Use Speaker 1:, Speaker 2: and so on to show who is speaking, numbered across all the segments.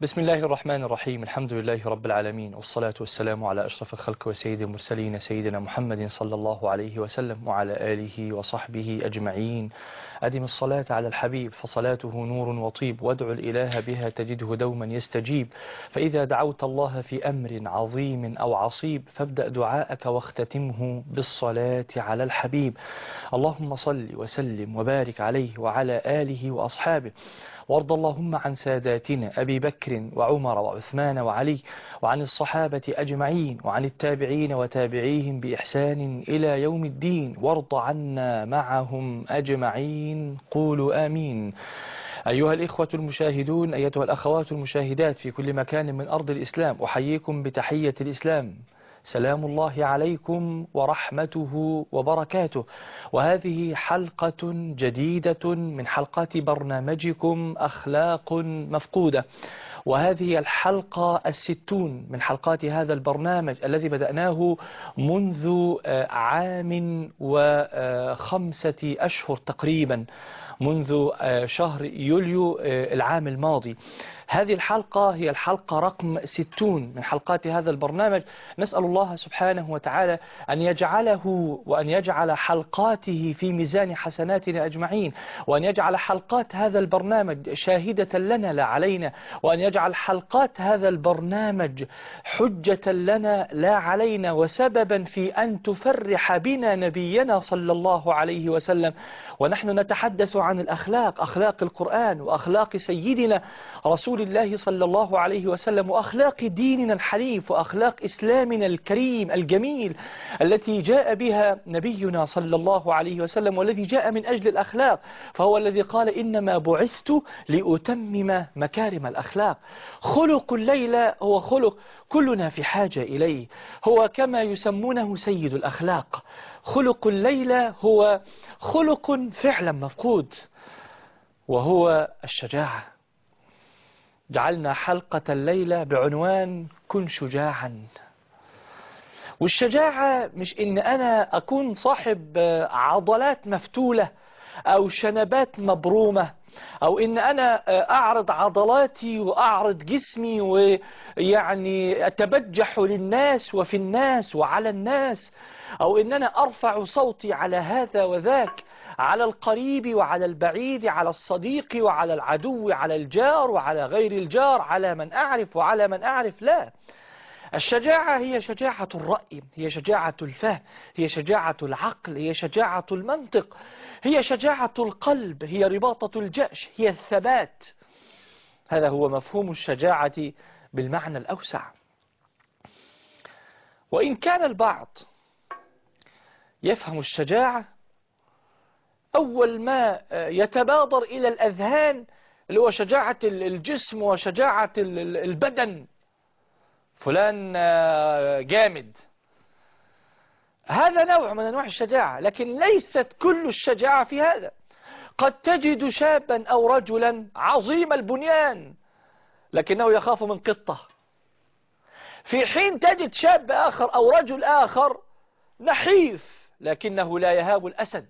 Speaker 1: بسم الله الرحمن الرحيم. الحمد لله رب العالمين، والصلاة والسلام على أشرف الخلق وسيد المرسلين سيدنا محمد صلى الله عليه وسلم وعلى آله وصحبه أجمعين. أدم الصلاة على الحبيب فصلاته نور وطيب، وادع الإله بها تجده دوما يستجيب. فإذا دعوت الله في أمر عظيم أو عصيب فابدأ دعاءك واختتمه بالصلاة على الحبيب. اللهم صل وسلم وبارك عليه وعلى آله وأصحابه، وارض اللهم عن ساداتنا أبي بكر وعمر وعثمان وعلي، وعن الصحابة أجمعين، وعن التابعين وتابعيهم بإحسان إلى يوم الدين، وارض عنا معهم أجمعين. قولوا آمين. أيها الإخوة المشاهدون، أيتها الأخوات المشاهدات في كل مكان من أرض الإسلام، أحييكم بتحية الإسلام، سلام الله عليكم ورحمته وبركاته. وهذه حلقة جديدة من حلقات برنامجكم أخلاق مفقودة، وهذه الحلقة 60 من حلقات هذا البرنامج الذي بدأناه منذ عام و5 أشهر تقريبا، منذ شهر يوليو العام الماضي. هذه الحلقة هي الحلقة رقم 60 من حلقات هذا البرنامج. نسأل الله سبحانه وتعالى أن يجعله وأن يجعل حلقاته في ميزان حسناتنا أجمعين، وأن يجعل حلقات هذا البرنامج شاهدة لنا لا علينا، وأن يجعل حلقات هذا البرنامج حجة لنا لا علينا، وسببا في أن تفرح بنا نبينا صلى الله عليه وسلم. ونحن نتحدث عن الأخلاق، أخلاق القرآن وأخلاق سيدنا رسول الله صلى الله عليه وسلم، وأخلاق ديننا الحنيف، وأخلاق إسلامنا الكريم الجميل التي جاء بها نبينا صلى الله عليه وسلم، والذي جاء من أجل الأخلاق. فهو الذي قال: إنما بعثت لأتمم مكارم الأخلاق. خلق الليلة هو خلق كلنا في حاجة إليه، هو كما يسمونه سيد الأخلاق. خلق الليلة هو خلق فعلا مفقود، وهو الشجاعة. جعلنا حلقة الليلة بعنوان كن شجاعا. والشجاعة مش إن أنا أكون صاحب عضلات مفتولة أو شنبات مبرومة، أو إن أنا أعرض عضلاتي وأعرض جسمي ويعني أتبجح للناس وفي الناس وعلى الناس، أو إن أنا أرفع صوتي على هذا وذاك، على القريب وعلى البعيد، على الصديق وعلى العدو، على الجار وعلى غير الجار، على من أعرف وعلى من أعرف. لا، الشجاعة هي شجاعة الرأي، هي شجاعة الفهم، هي شجاعة العقل، هي شجاعة المنطق، هي شجاعة القلب، هي رباطة الجأش، هي الثبات. هذا هو مفهوم الشجاعة بالمعنى الأوسع. وإن كان البعض يفهم الشجاعة، أول ما يتبادر إلى الأذهان اللي هو شجاعة الجسم وشجاعة البدن، فلان جامد. هذا نوع من أنواع الشجاعة، لكن ليست كل الشجاعة في هذا. قد تجد شابا أو رجلا عظيم البنيان لكنه يخاف من قطة، في حين تجد شاب آخر أو رجل آخر نحيف لكنه لا يهاب الأسد.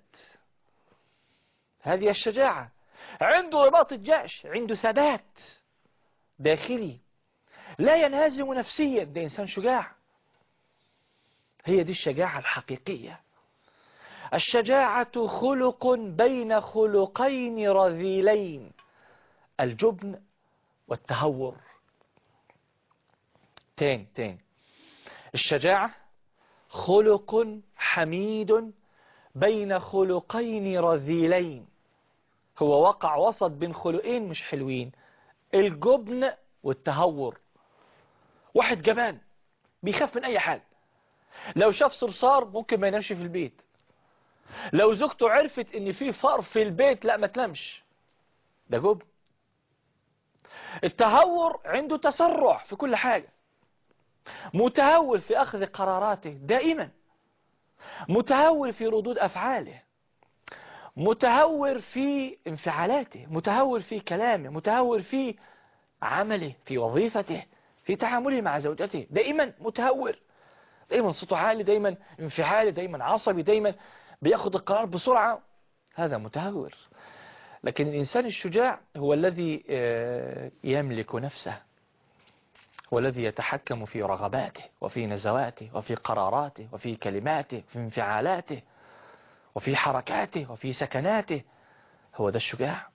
Speaker 1: هذه الشجاعة، عنده رباط الجأش، عنده ثبات داخلي، لا ينهزم نفسيا، ده إنسان شجاع. هي دي الشجاعة الحقيقية. الشجاعة خلق بين خلقين رذيلين: الجبن والتهور. تاني، الشجاعة خلق حميد بين خلقين رذيلين. هو وقع وسط بين خلقين مش حلوين: الجبن والتهور. واحد جبان بيخاف من أي حال، لو شاف صرصار ممكن ما ينامش في البيت، لو زوجته عرفت ان في فار في البيت لا ما تنامش، ده جبن. التهور عنده تسرع في كل حاجة، متهور في أخذ قراراته دائما، متهور في ردود أفعاله، متهور في انفعالاته، متهور في كلامه، متهور في عمله، في وظيفته، في تعامله مع زوجته، دائما متهور، دائما صوته عالي، دائما انفعالي، دائما عصبي، دائما بياخد القرار بسرعة. هذا متهور. لكن الإنسان الشجاع هو الذي يملك نفسه، هو الذي يتحكم في رغباته وفي نزواته وفي قراراته وفي كلماته وفي انفعالاته وفي حركاته وفي سكناته. هو ده الشجاع.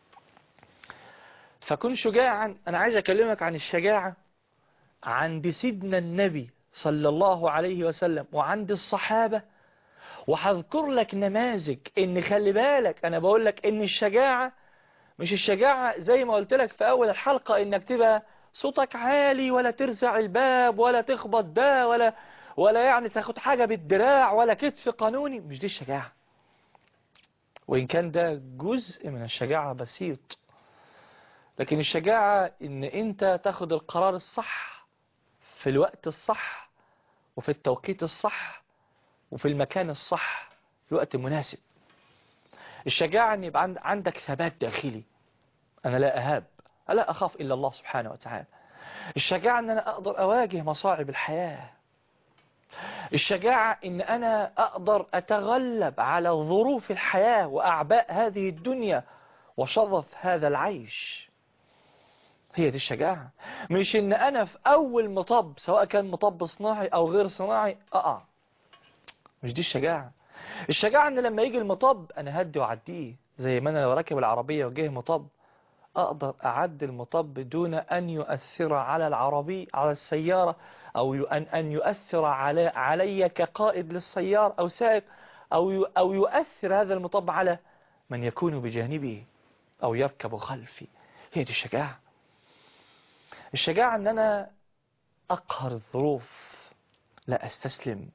Speaker 1: فكن شجاعا. أنا عايز أكلمك عن الشجاعة عند سيدنا النبي صلى الله عليه وسلم وعند الصحابة، وهذكر لك نماذج. إن خلي بالك أنا بقول لك إن الشجاعة مش الشجاعة زي ما قلت لك في أول الحلقة إنك تبقى صوتك عالي ولا ترزع الباب ولا تخبط ده ولا يعني تاخد حاجة بالدراع ولا كتف قانوني. مش دي الشجاعة، وإن كان ده جزء من الشجاعة بسيط. لكن الشجاعة إن أنت تاخد القرار الصح في الوقت الصح وفي التوقيت الصح وفي المكان الصح في الوقت المناسب. الشجاعة أن يبقى عندك ثبات داخلي. أنا لا أهاب، لا أخاف إلا الله سبحانه وتعالى. الشجاعة أن أنا أقدر أواجه مصاعب الحياة. الشجاعة أن أنا أقدر أتغلب على ظروف الحياة وأعباء هذه الدنيا وشظف هذا العيش. هي دي الشجاعة. مش أن أنا في أول مطب سواء كان مطب صناعي أو غير صناعي أقع. مش دي الشجاعة. الشجاعة أن لما يجي المطب أنا هدي وعديه. زي ما أنا لو راكب العربية وجه مطب أقدر أعدي المطب دون أن يؤثر على العربي على السيارة أو أن يؤثر علي كقائد للسيارة أو سائق أو يؤثر هذا المطب على من يكون بجانبي أو يركب خلفي. هي دي الشجاعة. الشجاعة أن أنا أقهر الظروف لا أستسلم.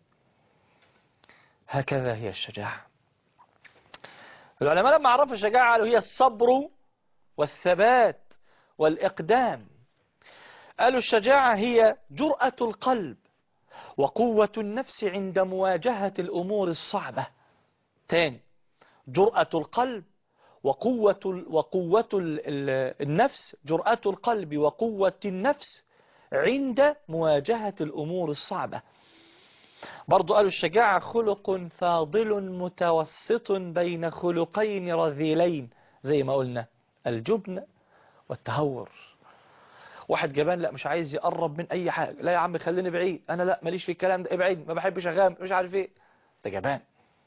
Speaker 1: هكذا هي الشجاعة. العلماء لما عرفوا الشجاعة قالوا هي الصبر والثبات والإقدام. قالوا الشجاعة هي جرأة القلب وقوة النفس عند مواجهة الأمور الصعبة. تاني، جرأة القلب وقوة النفس، جرأة القلب وقوة النفس عند مواجهة الأمور الصعبة. برضو قالوا الشجاعة خلق فاضل متوسط بين خلقين رذيلين، زي ما قلنا الجبن والتهور. واحد جبان لا مش عايز يقرب من أي حاجة، لا يا عم خليني بعيد، أنا لا ماليش في الكلام ده، ابعد، ما بحبش أغامر، مش عارف إيه. ده جبان.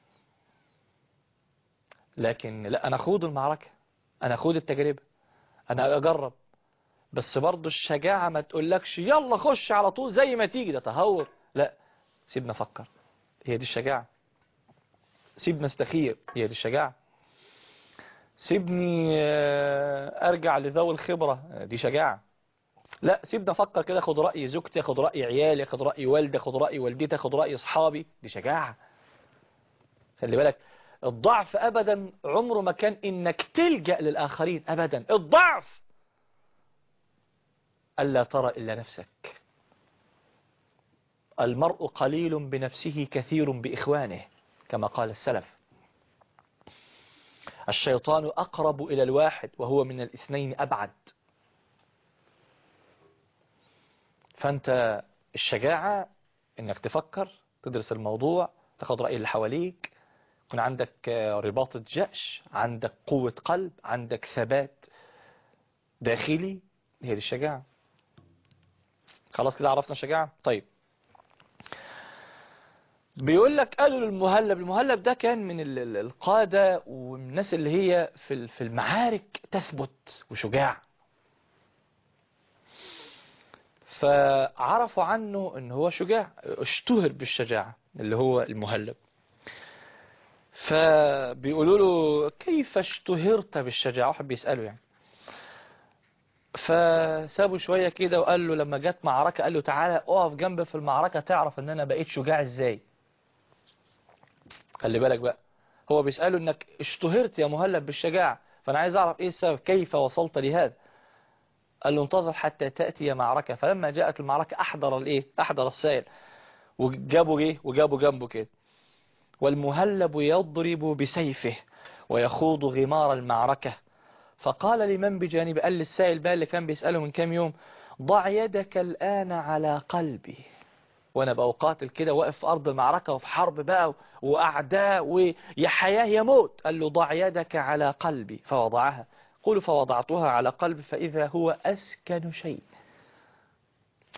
Speaker 1: لكن لا، أنا أخوض المعركة، أنا أخوض التجربة، أنا أجرب. بس برضو الشجاعة ما تقولكش يلا خش على طول زي ما تيجي، ده تهور. لا، سيبنا أفكر. هي دي الشجاعة. سيبنا استخير. هي دي الشجاعة. سيبني أرجع لذوي الخبرة. دي شجاعة. لا، سيبنا أفكر كده، أخد رأي زوجتي، أخد رأي عيالي، أخد رأي والدي، أخد رأي والدتي، أخد رأي أصحابي. دي شجاعة. خلي بالك، الضعف أبدا عمره ما كان إنك تلجأ للآخرين أبدا. الضعف ألا ترى إلا نفسك. المرء قليل بنفسه كثير بإخوانه كما قال السلف. الشيطان أقرب إلى الواحد وهو من الاثنين أبعد. فأنت الشجاعة إنك تفكر، تدرس الموضوع، تاخد رأي اللي حواليك، يكون عندك رباطة جأش، عندك قوة قلب، عندك ثبات داخلي. هي دي الشجاعة. خلاص كده عرفنا الشجاعة. طيب، بيقول لك قالوا للمهلب. المهلب ده كان من القادة ومن الناس اللي هي في المعارك تثبت وشجاع. فعرفوا عنه ان هو شجاع، اشتهر بالشجاعة اللي هو المهلب. فبيقولوا له كيف اشتهرت بالشجاعة؟ واحد بيسأله يعني. فسابوا شوية كده وقال له لما جت معركة قال له تعالى اقف جنبي في المعركة تعرف ان انا بقيت شجاع ازاي. خلي بالك بقى، هو بيسأله انك اشتهرت يا مهلب بالشجاعة، فانا عايز اعرف ايه السبب، كيف وصلت لهذا؟ قال له انتظر حتى تأتي معركة. فلما جاءت المعركة احضر السائل وجابوا وجابوا جنبه كده. والمهلب يضرب بسيفه ويخوض غمار المعركة. فقال لمن بجانبه، قال للسائل بقى اللي كان بيسأله من كام يوم، ضع يدك الآن على قلبي. وانا بأقاتل كده واقف في أرض المعركة وفي حرب بقى وأعداء ويا حياة يا موت. قال له ضع يدك على قلبي. فوضعها. قل فوضعتها على قلبي فإذا هو أسكن شيء.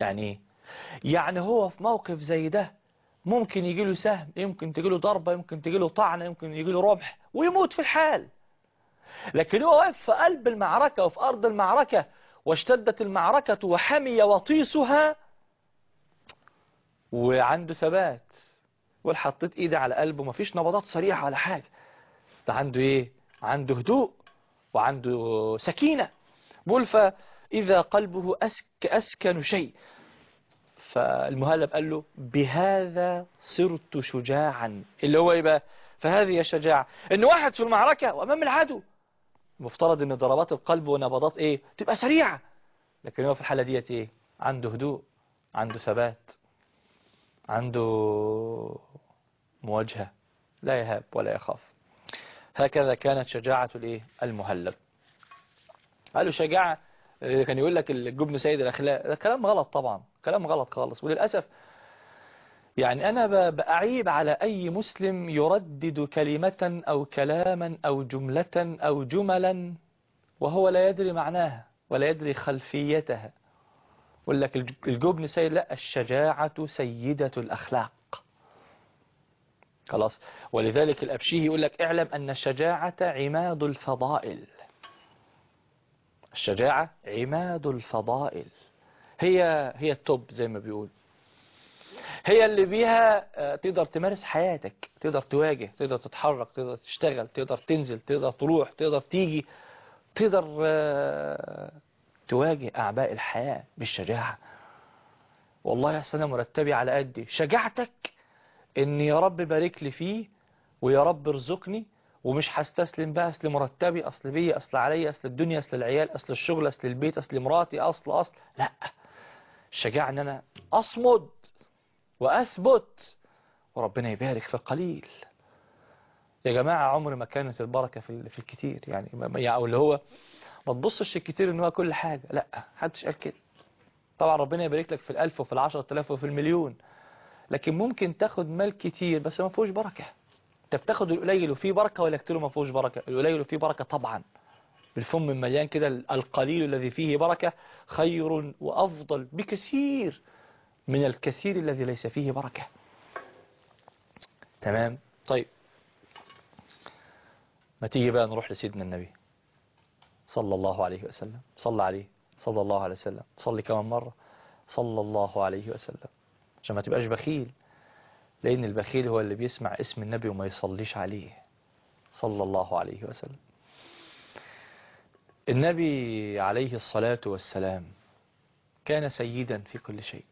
Speaker 1: يعني ايه؟ يعني هو في موقف زي ده ممكن يجي له سهم، يمكن تجي له ضربة، يمكن تجي له طعنة، يمكن يجي له رمح ويموت في الحال. لكن هو واقف في قلب المعركة وفي أرض المعركة، واشتدت المعركة وحمي وطيسها، وعنده ثبات. والحطيت ايدي على قلبه، مفيش نبضات سريعة ولا حاجة. ده عنده ايه؟ عنده هدوء وعنده سكينة. بقول فإذا قلبه أسكن شيء. فالمهلب قال له بهذا صرت شجاعا، اللي هو ايه بقى؟ فهذه الشجاعة ان واحد في المعركة وامام العدو مفترض ان ضربات القلب ونبضات ايه؟ تبقى سريعة. لكن هو في الحالة ديت ايه؟ عنده هدوء، عنده ثبات، عنده مواجهة، لا يهاب ولا يخاف. هكذا كانت شجاعة الايه؟ المهلب. قالوا شجاعة، كان يقول لك الجبن سيد الأخلاق. ده كلام غلط طبعا، كلام غلط خالص. وللأسف يعني أنا بأعيب على أي مسلم يردد كلمة أو كلاما أو جملة أو جملا وهو لا يدري معناها ولا يدري خلفيتها. يقول لك الجبن سيد، لا، الشجاعة سيدة الأخلاق. خلاص. ولذلك الأبشيهي يقول لك اعلم أن الشجاعة عماد الفضائل. الشجاعة عماد الفضائل، هي التوب زي ما بيقول. هي اللي بيها تقدر تمارس حياتك، تقدر تواجه، تقدر تتحرك، تقدر تشتغل، تقدر تنزل، تقدر تروح، تقدر تيجي، تقدر تواجه أعباء الحياة بالشجاعة. والله يا سنة مرتبي على قدي شجاعتك إن يا رب بارك لي فيه، ويا رب ارزقني، ومش هستسلم بقى، أصل مرتبي، أصل بي، أصل علي، أصل الدنيا، أصل العيال، أصل الشغل، أصل البيت، أصل مراتي، أصل لا. الشجاعة إن أنا أصمد وأثبت وربنا يبارك في القليل. يا جماعة عمر ما كانت البركة في الكتير، يعني أو اللي هو ما تبصش الكتير إن هو كل حاجة، لا، محدش قال كده. طبعا ربنا يبارك لك في الألف وفي ال10,000 وفي المليون، لكن ممكن تاخد مال كتير بس ما فيهوش بركة. انت بتاخد القليل وفيه بركة ولا كتير ما فيهوش بركة؟ القليل وفيه بركة طبعا. بالفم المليان كده، القليل الذي فيه بركة خير وأفضل بكثير من الكثير الذي ليس فيه بركة. تمام. طيب ما تيجي بقى نروح لسيدنا النبي صلى الله عليه وسلم. صلى عليه صلى الله عليه وسلم. صلي كمان مرة صلى الله عليه وسلم عشان ما تبقاش بخيل، لأن البخيل هو اللي بيسمع اسم النبي وما يصليش عليه صلى الله عليه وسلم. النبي عليه الصلاة والسلام كان سيدا في كل شيء.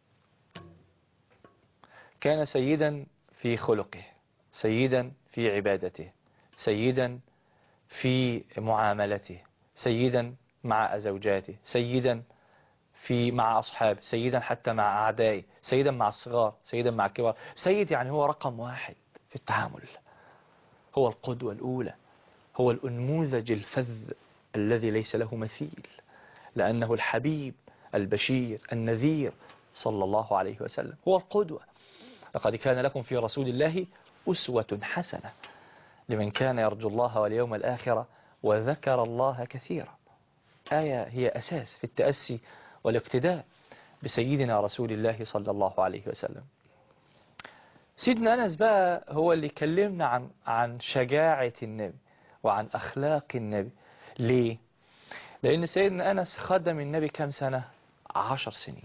Speaker 1: كان سيدا في خلقه، سيدا في عبادته، سيدا في معاملته، سيدا مع زوجاته، سيدا مع أصحابه، سيدا حتى مع أعدائه، سيدا مع الصغار، سيدا مع الكبار. سيد يعني هو رقم واحد في التعامل، هو القدوة الأولى، هو الأنموذج الفذ الذي ليس له مثيل، لأنه الحبيب البشير النذير صلى الله عليه وسلم، هو القدوة. لقد كان لكم في رسول الله أسوة حسنة لمن كان يرجو الله واليوم الآخر وذكر الله كثيرا. آية هي أساس في التأسي والاقتداء بسيدنا رسول الله صلى الله عليه وسلم. سيدنا أنس بقى هو اللي كلمنا عن شجاعة النبي وعن أخلاق النبي. ليه؟ لأن سيدنا أنس خدم النبي كم سنة؟ 10 سنين.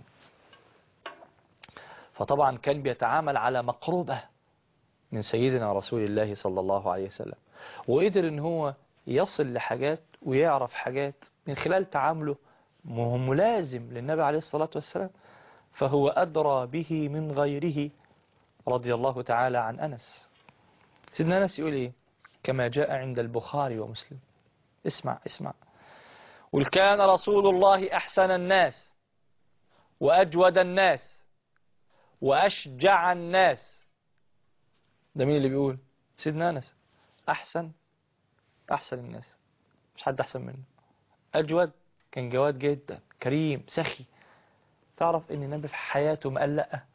Speaker 1: فطبعا كان بيتعامل على مقربة من سيدنا رسول الله صلى الله عليه وسلم، وقدر ان هو يصل لحاجات ويعرف حاجات من خلال تعامله، وهو ملازم للنبي عليه الصلاة والسلام، فهو أدرى به من غيره رضي الله تعالى عن أنس. سيدنا أنس يقول إيه؟ كما جاء عند البخاري ومسلم. اسمع. قل كان رسول الله أحسن الناس وأجود الناس وأشجع الناس. ده مين اللي بيقول؟ سيدنا أنس. أحسن الناس، مش حد أحسن منه. أجود، كان جواد جدا، كريم سخي. تعرف ان النبي في حياته ما قال لا؟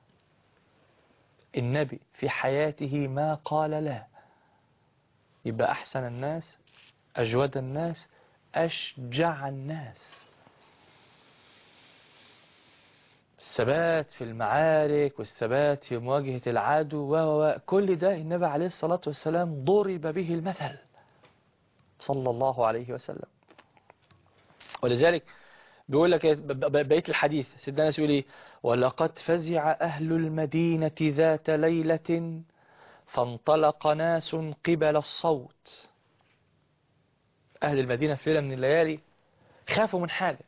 Speaker 1: النبي في حياته ما قال لا. يبقى أحسن الناس، أجود الناس، أشجع الناس. الثبات في المعارك والثبات في مواجهة العدو كل ده النبي عليه الصلاة والسلام ضرب به المثل صلى الله عليه وسلم. ولذلك بيقول لك بقية الحديث سيدنا أنس يقول إيه: ولقد فزع أهل المدينة ذات ليلة فانطلق ناس قبل الصوت. أهل المدينة في ليلة من الليالي خافوا من حاجة،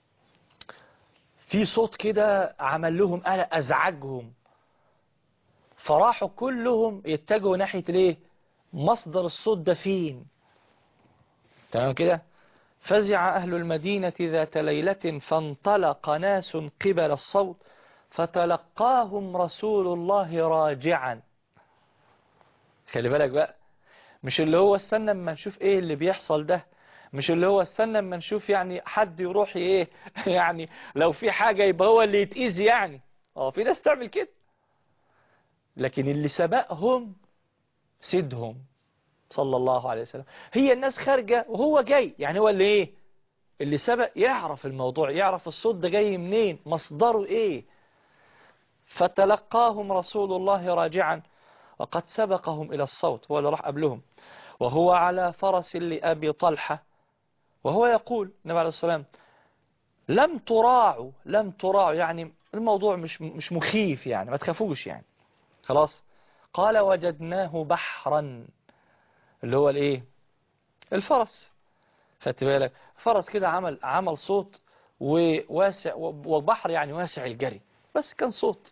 Speaker 1: في صوت كده عمل لهم قلق أزعجهم، فراحوا كلهم يتجهوا ناحية ليه مصدر الصوت ده فين. تمام كده. فزع أهل المدينة ذات ليلة فانطلق ناس قبل الصوت فتلقاهم رسول الله راجعا. خلي بالك بقى، مش اللي هو استنى اما نشوف ايه اللي بيحصل ده، مش اللي هو استنى اما نشوف يعني حد يروح ايه يعني لو في حاجة يبقى هو اللي يتأذي يعني. في ناس تعمل كده، لكن اللي سبقهم سيدهم صلى الله عليه وسلم. هي الناس خارجة وهو جاي، يعني هو اللي ايه اللي سبق، يعرف الموضوع، يعرف الصوت ده جاي منين، مصدره ايه. فتلقاهم رسول الله راجعا وقد سبقهم إلى الصوت، هو اللي راح قبلهم، وهو على فرس لأبي طلحة، وهو يقول النبي عليه الصلاة والسلام: لم تراعوا يعني الموضوع مش مخيف يعني، ما تخافوش يعني خلاص. قال: وجدناه بحرا، اللي هو الايه الفرس. خدت بالك، فرس كده عمل صوت وواسع، وبحر يعني واسع الجري، بس كان صوت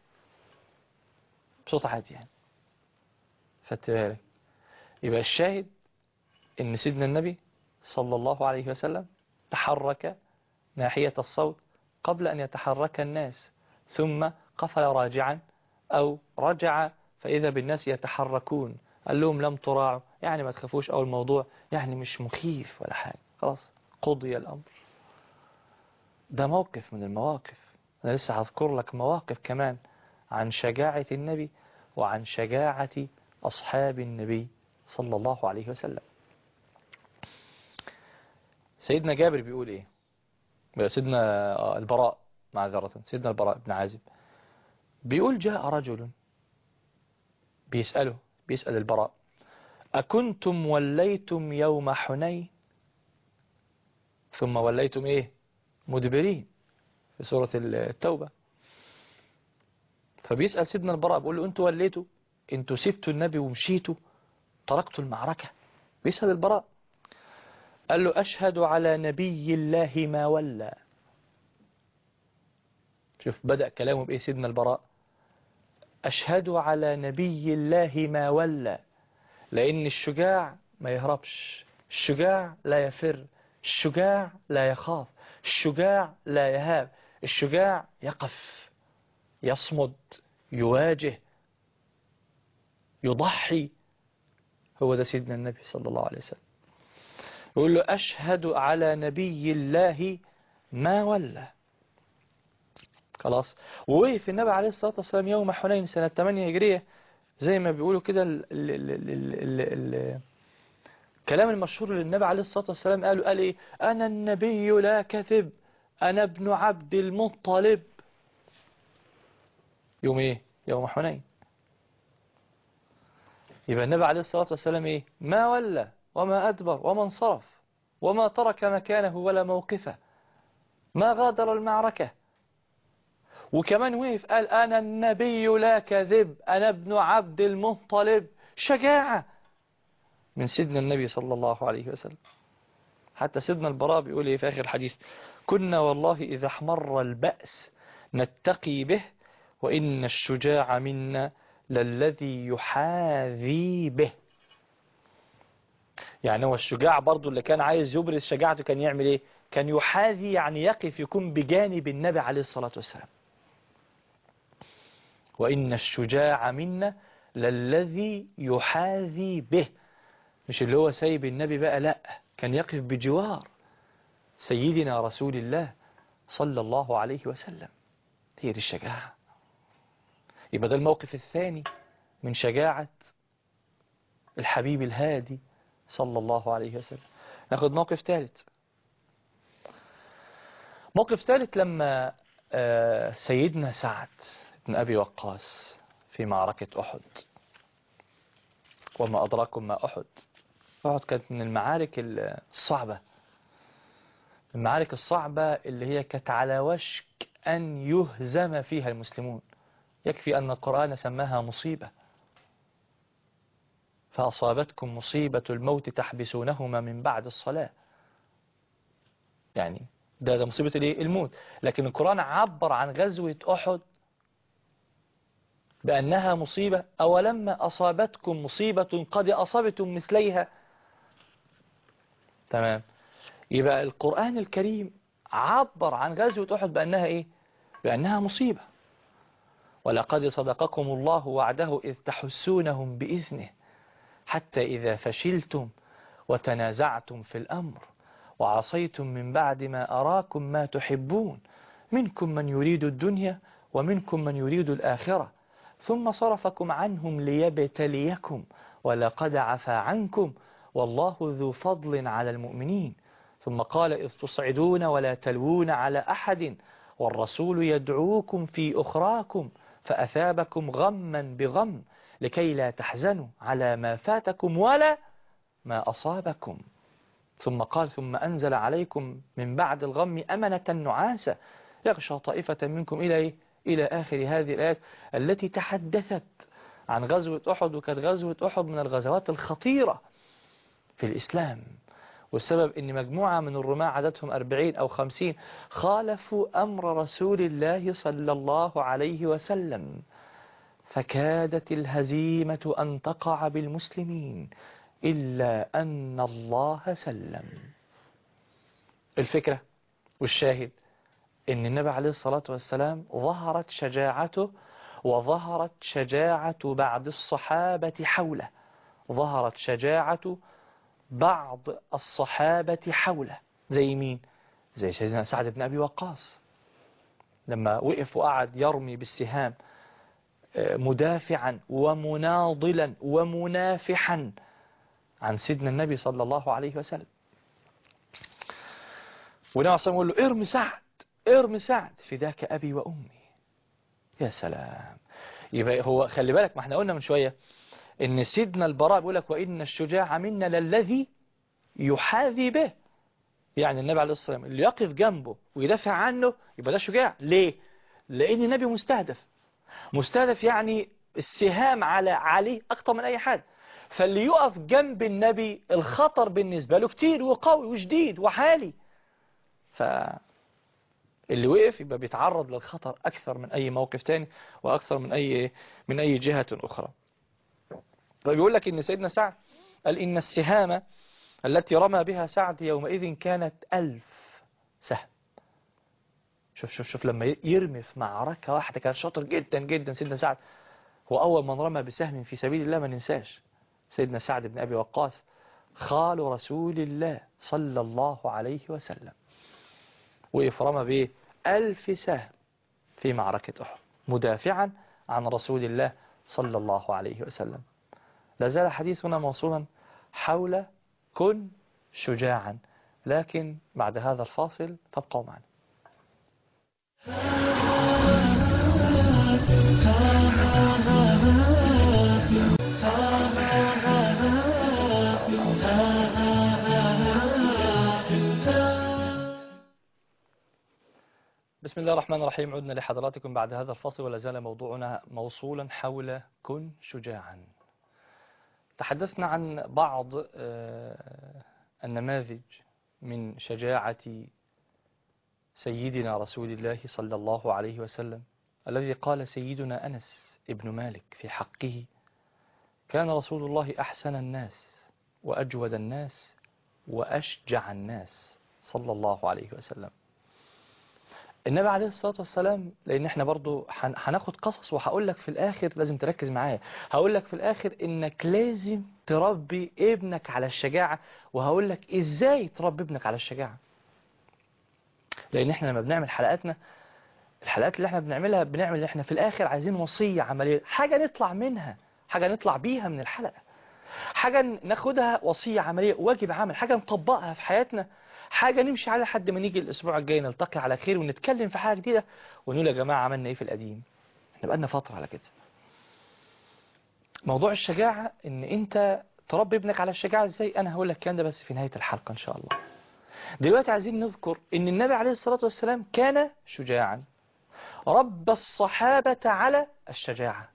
Speaker 1: عادي يعني. خدت بالك، يبقى الشاهد ان سيدنا النبي صلى الله عليه وسلم تحرك ناحية الصوت قبل أن يتحرك الناس، ثم قفل راجعا أو رجع فإذا بالناس يتحركون. قال لهم: لم تراعوا يعني ما تخافوش، أو الموضوع يعني مش مخيف ولا حاجة، خلاص قضي الأمر. ده موقف من المواقف. أنا لسه هذكر لك مواقف كمان عن شجاعة النبي وعن شجاعة أصحاب النبي صلى الله عليه وسلم. سيدنا جابر بيقول إيه؟ سيدنا البراء، معذرة، سيدنا البراء بن عازب بيقول: جاء رجل بيسأل البراء: أكنتم وليتم يوم حنين ثم وليتم إيه مدبرين في سورة التوبة. فبيسأل سيدنا البراء بيقول له: أنتوا وليتوا، أنتوا سبتوا النبي ومشيتوا، تركتوا المعركة. بيسأل البراء، قال له: أشهد على نبي الله ما ولى. شوف بدأ كلامه بإيه سيدنا البراء: أشهد على نبي الله ما ولى. لأن الشجاع ما يهربش، الشجاع لا يفر، الشجاع لا يخاف، الشجاع لا يهاب، الشجاع يقف، يصمد، يواجه، يضحي. هو ده سيدنا النبي صلى الله عليه وسلم. يقول له: أشهد على نبي الله ما ولى. خلاص. ووقف النبي عليه الصلاة والسلام يوم حنين سنة 8 هجرية، زي ما بيقولوا كده الكلام المشهور للنبي عليه الصلاة والسلام قال إيه: أنا النبي لا كذب، أنا ابن عبد المطلب. يوم إيه؟ يوم حنين. يبقى النبي عليه الصلاة والسلام إيه؟ ما ولى وما أدبر وما انصرف وما ترك مكانه ولا موقفه، ما غادر المعركة. وكمان وقف قال: أنا النبي لا كذب، أنا ابن عبد المطلب. شجاعة من سيدنا النبي صلى الله عليه وسلم. حتى سيدنا البراء بيقول إيه في آخر الحديث: كنا والله إذا احمر البأس نتقي به، وإن الشجاع منا للذي يحاذي به. يعني هو الشجاع برضو اللي كان عايز يبرز شجاعته كان يعمل إيه؟ كان يحاذي، يعني يقف، يكون بجانب النبي عليه الصلاة والسلام. وإن الشجاع منا للذي يحاذي به، مش اللي هو سايب النبي بقى، لا، كان يقف بجوار سيدنا رسول الله صلى الله عليه وسلم. هي دي الشجاعة. يبقى ده الموقف الثاني من شجاعة الحبيب الهادي صلى الله عليه وسلم. ناخد موقف ثالث. موقف ثالث لما سيدنا سعد بن أبي وقاص في معركة أحد. وما أدراكم ما أحد. أحد كانت من المعارك الصعبة، المعارك الصعبة اللي هي كانت على وشك أن يهزم فيها المسلمون. يكفي أن القرآن سماها مصيبة. فأصابتكم مصيبة الموت تحبسونهما من بعد الصلاة. يعني ده مصيبة الموت. لكن القرآن عبر عن غزوة أحد بأنها مصيبة. أولما أصابتكم مصيبة قد أصبتم مثليها. تمام. يبقى القرآن الكريم عبر عن غزوة أحد بأنها إيه؟ بأنها مصيبة. ولقد صدقكم الله وعده إذ تحسونهم بإذنه حتى إذا فشلتم وتنازعتم في الأمر وعصيتم من بعد ما أراكم ما تحبون منكم من يريد الدنيا ومنكم من يريد الآخرة ثم صرفكم عنهم ليبتليكم ولقد عفا عنكم والله ذو فضل على المؤمنين ثم قال إذ تصعدون ولا تلوون على أحد والرسول يدعوكم في أخراكم فأثابكم غما بغم لكي لا تحزنوا على ما فاتكم ولا ما أصابكم ثم قال ثم أنزل عليكم من بعد الغم أمنة نعاسا يغشى طائفة منكم إلى آخر هذه الآيات التي تحدثت عن غزوة أحد. وكانت غزوة أحد من الغزوات الخطيرة في الإسلام. والسبب أن مجموعة من الرماة عددهم 40 أو 50 خالفوا أمر رسول الله صلى الله عليه وسلم فكادت الهزيمة أن تقع بالمسلمين إلا أن الله سلم. الفكرة والشاهد أن النبي عليه الصلاة والسلام ظهرت شجاعته وظهرت شجاعة بعض الصحابة حوله. ظهرت شجاعة بعض الصحابة حوله. زي مين؟ زي سيدنا سعد بن أبي وقاص لما وقف وقعد يرمي بالسهام مدافعا ومناضلا ومنافحا عن سيدنا النبي صلى الله عليه وسلم. والنبي صلى الله عليه وسلم يقول له ارمي سعد ارمي سعد فداك أبي وأمي. يا سلام. يبقى هو خلي بالك، ما احنا قلنا من شوية ان سيدنا البراء بيقول لك وإن الشجاع منا للذي يحاذي به. يعني النبي عليه الصلاة والسلام اللي يقف جنبه ويدافع عنه يبقى ده شجاع. ليه؟ لأن النبي مستهدف يعني السهام عليه أكتر من أي حد. فاللي يقف جنب النبي الخطر بالنسبة له كتير وقوي وشديد وحالي. فاللي وقف يبقى بيتعرض للخطر أكثر من أي موقف تاني وأكثر من أي جهة أخرى. فبيقول لك إن سيدنا سعد قال إن السهام التي رمى بها سعد يومئذ كانت 1000 سهم. شوف لما يرمي في معركة واحدة كان شاطر جدا جدا سيدنا سعد. هو أول من رمى بسهم في سبيل الله ما ننساش سيدنا سعد بن أبي وقاص خال رسول الله صلى الله عليه وسلم. وقف رمى به 1000 سهم في معركة أحد مدافعا عن رسول الله صلى الله عليه وسلم. لازال حديثنا موصولا حول كن شجاعا، لكن بعد هذا الفاصل تبقوا معنا. بسم الله الرحمن الرحيم. عدنا لحضراتكم بعد هذا الفاصل ولا زال موضوعنا موصولا حول كن شجاعا. تحدثنا عن بعض النماذج من شجاعة سيدنا رسول الله صلى الله عليه وسلم الذي قال سيدنا أنس ابن مالك في حقه كان رسول الله أحسن الناس وأجود الناس وأشجع الناس صلى الله عليه وسلم. النبي عليه الصلاة والسلام، لأن احنا برضو هناخد قصص وهقول لك في الآخر لازم تركز معايا. هقول لك في الآخر إنك لازم تربي ابنك على الشجاعة، وهقول لك إزاي تربي ابنك على الشجاعة. لأن احنا لما بنعمل الحلقات اللي احنا بنعملها بنعمل احنا في الآخر عايزين وصية عملية، حاجة نطلع منها، حاجة نطلع بيها من الحلقة، حاجة ناخدها وصية عملية واجب عمل، حاجة نطبقها في حياتنا، حاجة نمشي على حد ما نيجي الأسبوع الجاي نلتقي على خير ونتكلم في حاجة جديدة ونقول يا جماعة عملنا إيه في القديم. نبقى لنا فترة على كده. موضوع الشجاعة إن أنت تربي ابنك على الشجاعة إزاي، أنا هقول لك الكلام ده بس في نهاية الحلقة إن شاء الله. دلوقتي عايزين نذكر إن النبي عليه الصلاة والسلام كان شجاعا، ربى الصحابة على الشجاعة.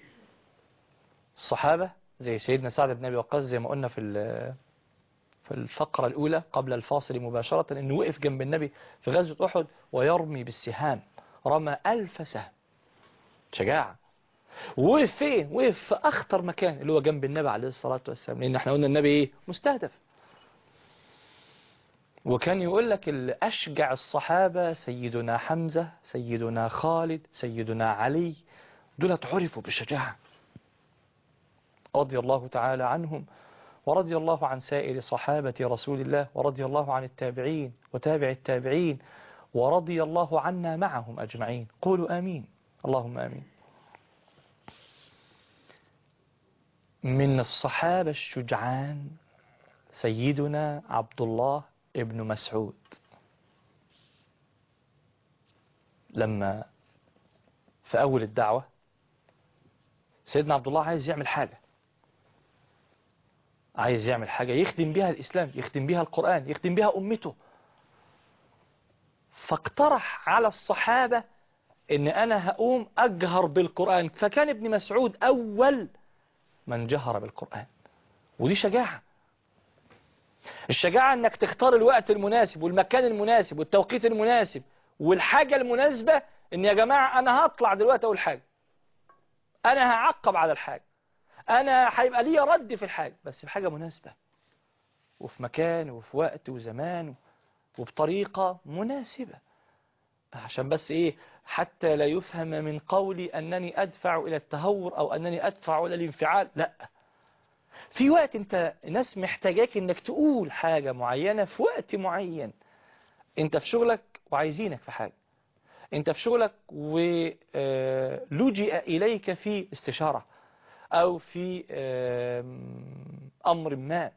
Speaker 1: الصحابة زي سيدنا سعد بن أبي وقاص زي ما قلنا في الفقرة الأولى قبل الفاصل مباشرة، إنه وقف جنب النبي في غزوة أحد ويرمي بالسهام، رمى 1000 سهم. شجاعة. ووقف فين؟ وقف في أخطر مكان اللي هو جنب النبي عليه الصلاة والسلام، لأن احنا قلنا النبي إيه؟ مستهدف. وكان يقول لك اللي أشجع الصحابة سيدنا حمزة، سيدنا خالد، سيدنا علي، دول عرفوا بالشجاعة رضي الله تعالى عنهم، ورضي الله عن سائر صحابة رسول الله، ورضي الله عن التابعين وتابع التابعين، ورضي الله عنا معهم أجمعين. قولوا آمين. اللهم آمين. من الصحابة الشجعان سيدنا عبد الله ابن مسعود، لما في أول الدعوة سيدنا عبد الله عايز يعمل حاجة، عايز يعمل حاجة يخدم بها الإسلام، يخدم بها القرآن، يخدم بها أمته. فاقترح على الصحابة إن أنا هقوم أجهر بالقرآن، فكان ابن مسعود أول من جهر بالقرآن. ودي شجاعة. الشجاعة إنك تختار الوقت المناسب والمكان المناسب والتوقيت المناسب والحاجة المناسبة. إن يا جماعة أنا هطلع دلوقتي أول حاجة، أنا هعقب على الحاجة، أنا هيبقى لي رد في الحاجة، بس بحاجة مناسبة وفي مكان وفي وقت وزمان وبطريقة مناسبة، عشان بس إيه؟ حتى لا يفهم من قولي أنني أدفع إلى التهور أو أنني أدفع إلى الانفعال. لا، في وقت أنت ناس محتاجاك إنك تقول حاجة معينة في وقت معين. أنت في شغلك وعايزينك في حاجة، أنت في شغلك ولجئ إليك في استشارة أو في أمر ما،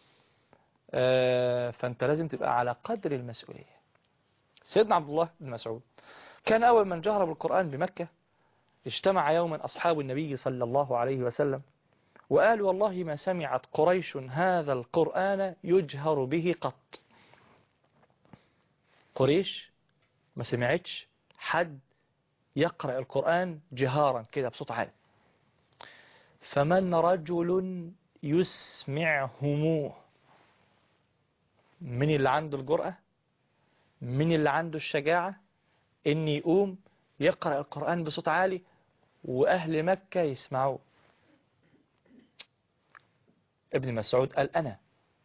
Speaker 1: فأنت لازم تبقى على قدر المسؤولية. سيدنا عبد الله بن مسعود كان أول من جهر بالقرآن بمكة. اجتمع يوما أصحاب النبي صلى الله عليه وسلم وقالوا والله ما سمعت قريش هذا القرآن يجهر به قط. قريش ما سمعتش حد يقرأ القرآن جهارا كده بصوت عالي. فمن رجل يسمعهموه، من اللي عنده الجرأة، من اللي عنده الشجاعة إن يقوم يقرأ القرآن بصوت عالي وأهل مكة يسمعوه؟ ابن مسعود قال أنا.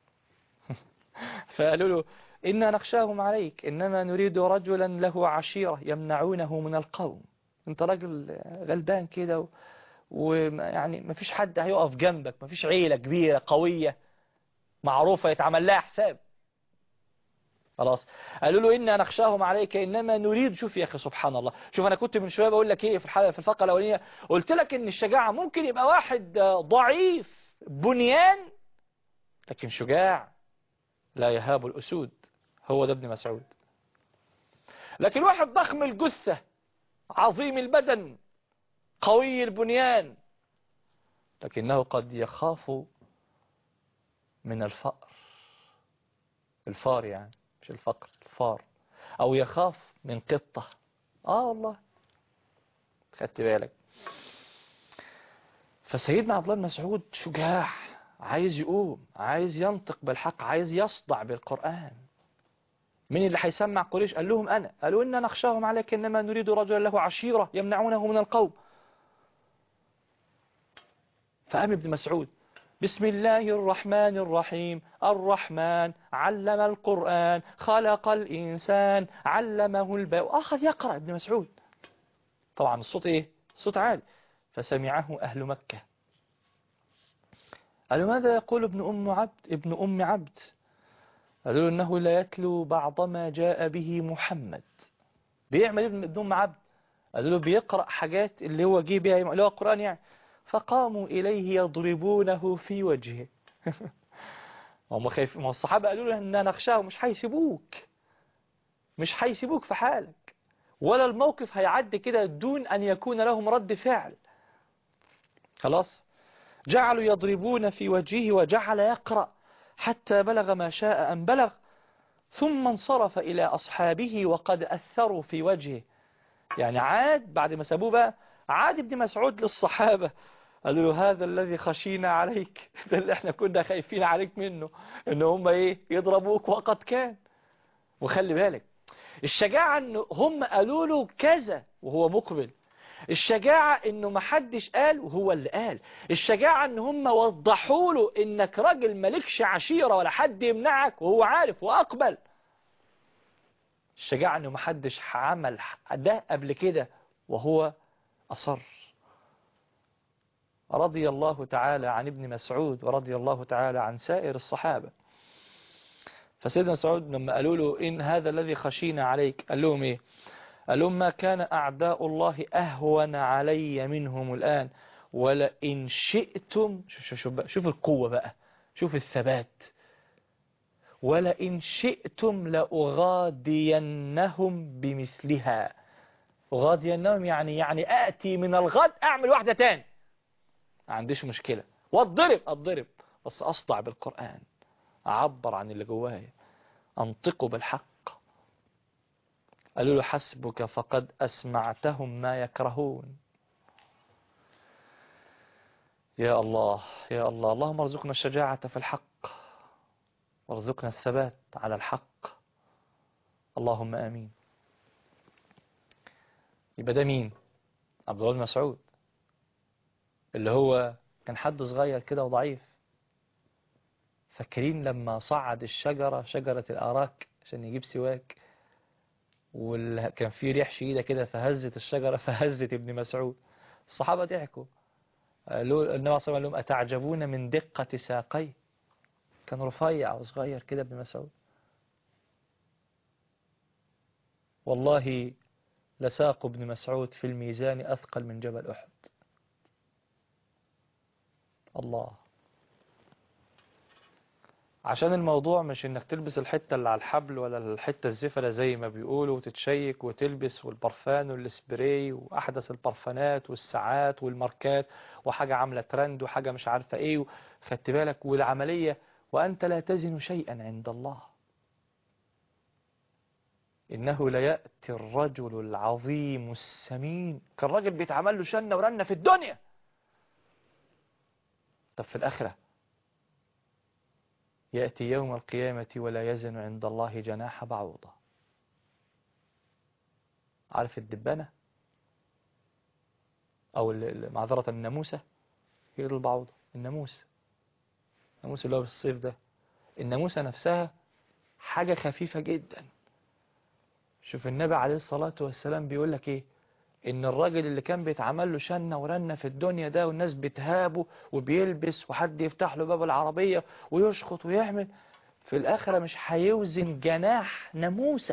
Speaker 1: فقالوا له إنا نخشاهم عليك، إنما نريد رجلا له عشيرة يمنعونه من القوم. أنت راجل غلبان كده ويعني ما فيش حد هيقف جنبك، ما فيش عيلة كبيرة قوية معروفة يتعمل لها حساب. خلاص. قالوا له إنا نخشاهم عليك إنما نريد. شوف يا أخي سبحان الله، شوف أنا كنت من شوية بقول لك إيه في الفقرة الأولانية، قلت لك إن الشجاعة ممكن يبقى واحد ضعيف بنيان لكن شجاع لا يهاب الأسود، هو ده ابن مسعود. لكن واحد ضخم الجثة عظيم البدن قوي البنيان لكنه قد يخاف من الفقر. الفار يعني مش الفقر، الفار. أو يخاف من قطة. والله خدت بالك. فسيدنا عبد الله بن مسعود شجاع، عايز يقوم، عايز ينطق بالحق، عايز يصدع بالقرآن. من اللي هيسمع قريش؟ قال لهم أنا. قالوا إنا نخشاهم عليك إنما نريد رجلا له عشيرة يمنعونه من القوم. فقام ابن مسعود بسم الله الرحمن الرحيم، الرحمن علم القرآن خلق الإنسان علمه البيان، وأخذ يقرأ ابن مسعود. طبعا الصوت إيه؟ صوت عالي. فسمعه أهل مكة. قالوا ماذا يقول ابن أم عبد؟ قالوا له إنه لا يتلو بعض ما جاء به محمد. بيعمل ابن أم عبد؟ قالوا له بيقرأ حاجات اللي هو جه بها اللي هو القرآن يعني. فقاموا إليه يضربونه في وجهه. هم خايفين، ما الصحابة قالوا له إننا نخشاه مش هيسيبوك، مش هيسيبوك في حالك، ولا الموقف هيعدي كده دون أن يكون لهم رد فعل. خلاص، جعلوا يضربون في وجهه وجعل يقرأ حتى بلغ ما شاء أن بلغ، ثم انصرف إلى أصحابه وقد أثروا في وجهه. يعني عاد بعد ما سابوه بقى، عاد ابن مسعود للصحابة قالوا له هذا الذي خشينا عليك، ده اللي احنا كنا خايفين عليك منه، ان هم ايه يضربوك وقد كان. وخلي بالك الشجاعة ان هم قالوا له كذا وهو مقبل، الشجاعة انه ما حدش قال وهو اللي قال، الشجاعة ان هم وضحوا له انك راجل مالكش عشيرة ولا حد يمنعك وهو عارف واقبل. الشجاعة انه ما حدش عمل ده قبل كده وهو اصر. رضي الله تعالى عن ابن مسعود ورضي الله تعالى عن سائر الصحابة. فسيدنا مسعود لما قالوا له إن هذا الذي خشينا عليك، قال لهم إيه؟ قال لهم ما كان أعداء الله أهون علي منهم الآن، ولئن شئتم، شوف القوة بقى، شوف الثبات، ولئن شئتم لأغادينهم بمثلها. أغادينهم يعني آتي من الغد أعمل واحدة تاني، ما عنديش مشكلة، أتضرب بس أصدع بالقرآن، أعبر عن اللي جوايا، أنطقوا بالحق. قالوا له حسبك فقد أسمعتهم ما يكرهون. يا الله يا الله، اللهم ارزقنا الشجاعة في الحق وارزقنا الثبات على الحق، اللهم آمين. يبقى ده مين؟ عبد الله بن مسعود، اللي هو كان حد صغير كده وضعيف. فاكرين لما صعد الشجرة، شجرة الأراك، عشان يجيب سواك، وكان في ريح شديدة كده فهزت الشجرة فهزت ابن مسعود. الصحابة ضحكوا، قالوا النبي صلى الله عليه وسلم لهم أتعجبون من دقة ساقيه؟ كان رفيع وصغير كده ابن مسعود. والله لساق ابن مسعود في الميزان أثقل من جبل أحد. الله. عشان الموضوع مش انك تلبس الحتة اللي على الحبل ولا الحتة الزفرة زي ما بيقولوا وتتشيك وتلبس والبرفان والسبراي وأحدث البرفانات والساعات والماركات وحاجة عاملة ترند وحاجة مش عارفة ايه، خدت بالك، والعملية وأنت لا تزن شيئا عند الله. إنه ليأتي الرجل العظيم السمين، كان راجل بيتعمل له شنة ورنة في الدنيا، طب في الآخرة يأتي يوم القيامة ولا يزن عند الله جناح بعوضة. عارف الدبانة أو معذرة الناموسة، هي البعوضة، الناموس اللي هو في الصيف ده، الناموسة نفسها حاجة خفيفة جدا. شوف النبي عليه الصلاة والسلام بيقول لك ايه، ان الراجل اللي كان بيتعمل له شنة ورنة في الدنيا ده والناس بتهابه وبيلبس وحد يفتح له باب العربية ويشخط ويعمل، في الآخرة مش هيوزن جناح ناموسة.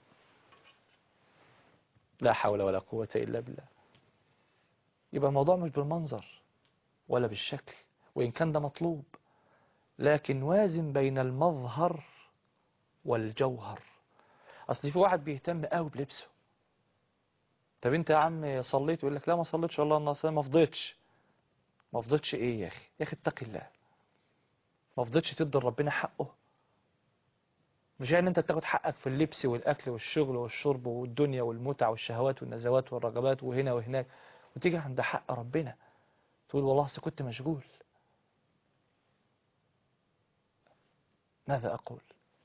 Speaker 1: لا حول ولا قوة إلا بالله. يبقى الموضوع مش بالمنظر ولا بالشكل، وإن كان ده مطلوب، لكن وازن بين المظهر والجوهر. أصل في واحد بيهتم قوي بلبسه، طب انت يا عم صليت؟ يقول لك لا ما صليتش والله الناصر، ما فضيتش. ما فضيتش ايه يا اخي؟ يا اخي اتق الله، ما فضيتش تدي ربنا حقه؟ مش يعني انت تاخد حقك في اللبس والاكل والشغل والشرب والدنيا والمتع والشهوات والنزوات والرغبات وهنا وهناك، وتيجي عند حق ربنا تقول والله أصل كنت مشغول. ماذا أقول؟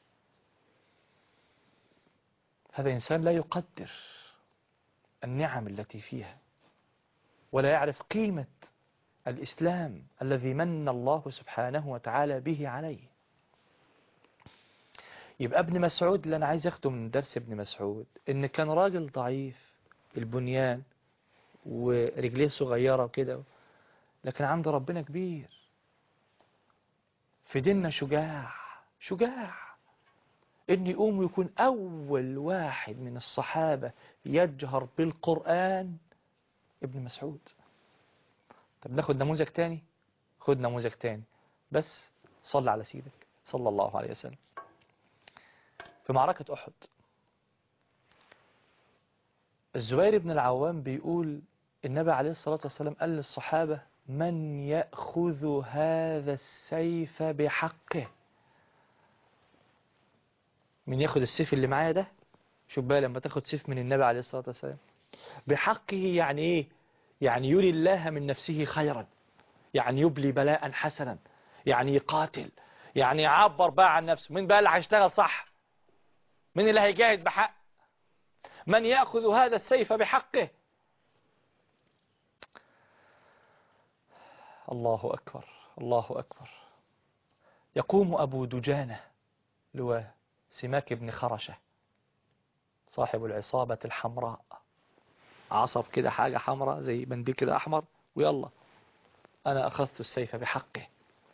Speaker 1: هذا إنسان لا يقدر النعم التي فيها، ولا يعرف قيمة الإسلام الذي من الله سبحانه وتعالى به عليه. يبقى ابن مسعود، اللي أنا عايز أخده من درس ابن مسعود إن كان راجل ضعيف البنيان ورجليه صغيرة وكده، لكن عند ربنا كبير. في ديننا شجاع إن يقوم ويكون أول واحد من الصحابة يجهر بالقرآن ابن مسعود. طب ناخد نموذج تاني، خد نموذج تاني، بس صل على سيدك. صلى الله عليه وسلم في معركة أحد. الزبير بن العوام بيقول النبي عليه الصلاة والسلام قال للصحابة: من يأخذ هذا السيف بحقه؟ من ياخد السيف اللي معايا ده؟ شوف بقى لما تاخد سيف من النبي عليه الصلاة والسلام بحقه، يعني ايه؟ يعني يري الله من نفسه خيرا، يعني يبلي بلاء حسنا، يعني يقاتل، يعني يعبر بقى عن نفسه. من بقى اللي هيشتغل صح؟ من اللي هيجاهد بحق؟ من يأخذ هذا السيف بحقه؟ الله أكبر، الله أكبر. يقوم أبو دجانة لو سماك بن خرشة صاحب العصابة الحمراء، عصب كده حاجة حمراء زي منديل كده أحمر، ويلا أنا أخذت السيف بحقه.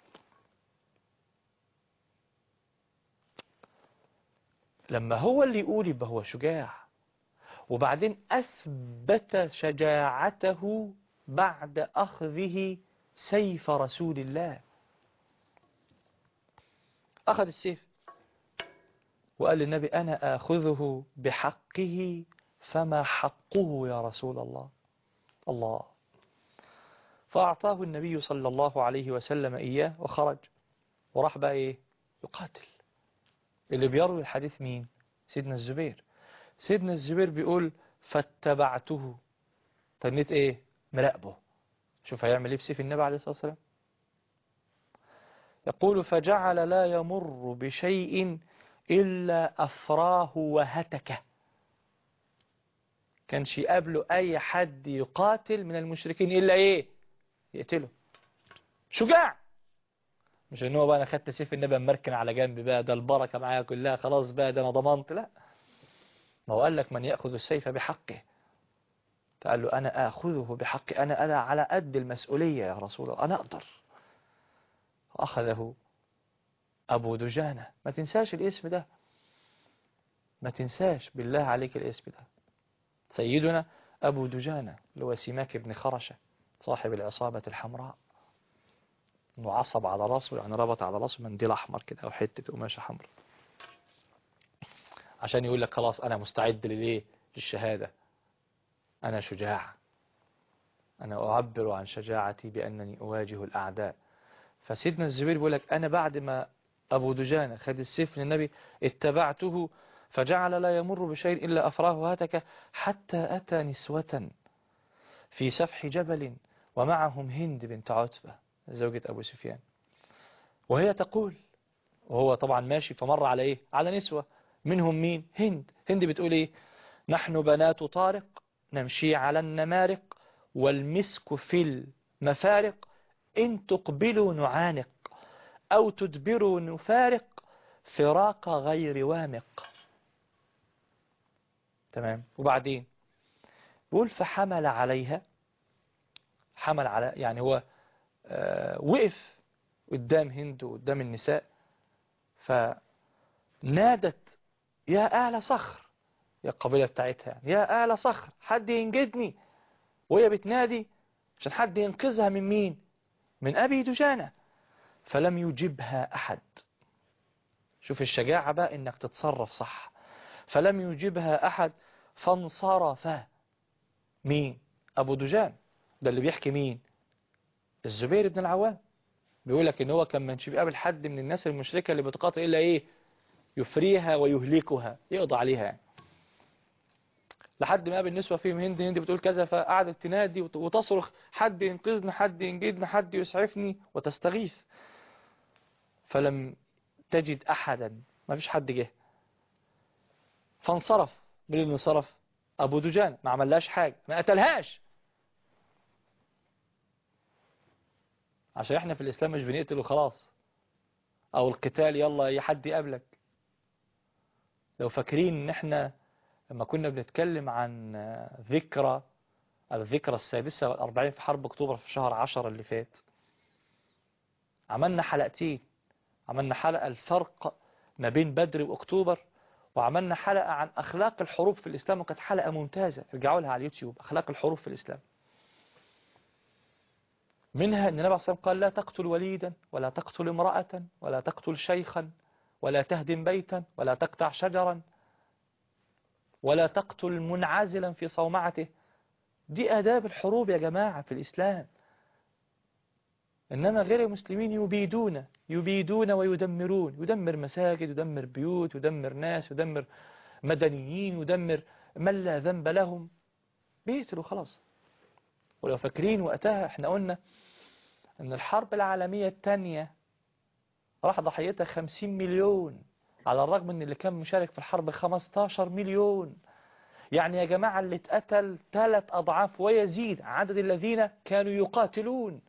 Speaker 1: لما هو اللي يقول يبقى هو شجاع، وبعدين أثبت شجاعته بعد أخذه سيف رسول الله. أخذ السيف وقال للنبي: أنا آخذه بحقه، فما حقه يا رسول الله؟ الله. فأعطاه النبي صلى الله عليه وسلم إياه وخرج وراح بقى إيه؟ يقاتل. اللي بيروي الحديث مين؟ سيدنا الزبير. سيدنا الزبير بيقول: فاتبعته، تنيت إيه؟ مراقبه، شوف هيعمل إيه بسيف النبي عليه الصلاة والسلام. يقول: فجعل لا يمر بشيء إلا أفراه وهتكه. كانش يقابله أي حد يقاتل من المشركين إلا إيه؟ يقتله. شجاع. مش إنه بقى أنا خدت سيف النبي مركن على جنب بقى، ده البركة معايا كلها خلاص بقى، ده أنا ضمنت. لا، ما هو قال لك: من يأخذ السيف بحقه. فقال له: أنا آخذه بحقي، أنا على قد المسؤولية يا رسول الله، أنا أقدر. أخذه أبو دجانة. ما تنساش الاسم ده، ما تنساش بالله عليك الاسم ده. سيدنا أبو دجانة اللي هو سماك بن خرشة صاحب العصابة الحمراء، انه عصب على راسه، يعني ربط على راسه منديل أحمر كده أو حتة قماشة حمراء، عشان يقول لك خلاص أنا مستعد للإيه؟ للشهادة، أنا شجاع، أنا أعبر عن شجاعتي بأنني أواجه الأعداء. فسيدنا الزبير بيقول لك: أنا بعد ما أبو دجانة خد السيف من النبي اتبعته، فجعل لا يمر بشيء إلا أفراه هتك، حتى أتى نسوة في سفح جبل ومعهم هند بنت عتبة زوجة أبو سفيان، وهي تقول، وهو طبعا ماشي فمر على إيه؟ على نسوة، منهم مين؟ هند. هند بتقول إيه؟ نحن بنات طارق نمشي على النمارق والمسك في المفارق، إن تقبلوا نعانق أو تدبروا نفارق، فراق غير وامق. تمام. وبعدين بيقول: فحمل عليها، حمل على يعني هو وقف قدام هند وقدام النساء، فنادت: يا آل صخر، يا القبيلة بتاعتها، يا آل صخر حد ينجدني. وهي بتنادي عشان حد ينقذها من مين؟ من أبي دجانة. فلم يجبها أحد. شوف الشجاعة بقى إنك تتصرف صح. فلم يجبها أحد فانصرف. مين؟ أبو دجان. ده اللي بيحكي مين؟ الزبير بن العوام. بيقول لك إن هو كان منش بيقابل حد من الناس المشركة اللي بتقاتل إلا إيه؟ يفريها ويهلكها، يقضى عليها يعني. لحد ما قابل نسوة فيهم هند. هند بتقول كذا، فقعدت تنادي وتصرخ: حد ينقذني، حد ينجدني، حد يسعفني، وتستغيث. فلم تجد أحدا، ما فيش حد جه. فانصرف. من اللي انصرف؟ أبو دجان. ما عملهاش حاجة، ما قتلهاش. عشان احنا في الإسلام مش بنقتل وخلاص، أو القتال يلا أي حد يقابلك. لو فاكرين ان احنا لما كنا بنتكلم عن الذكرى السادسة والأربعين في حرب أكتوبر في شهر 10 اللي فات، عملنا حلقتين. عملنا حلقة الفرق ما بين بدر وأكتوبر، وعملنا حلقة عن أخلاق الحروب في الإسلام، وكانت حلقة ممتازة، ارجعوا لها على اليوتيوب، أخلاق الحروب في الإسلام. منها أن النبي عليه الصلاة والسلام قال لا تقتل وليدا ولا تقتل امرأة ولا تقتل شيخا ولا تهدم بيتا ولا تقطع شجرا ولا تقتل منعزلا في صومعته. دي آداب الحروب يا جماعة في الإسلام. إنما غير المسلمين يبيدون ويدمرون، يدمر مساجد، يدمر بيوت، يدمر ناس، يدمر مدنيين، يدمر من لا ذنب لهم، بيقتلوا خلاص. ولو فاكرين وقتها احنا قلنا ان الحرب العالمية الثانية راح ضحيتها 50 مليون، على الرغم ان اللي كان مشارك في الحرب 15 مليون. يعني يا جماعة اللي اتقتل 3 أضعاف ويزيد عدد الذين كانوا يقاتلون.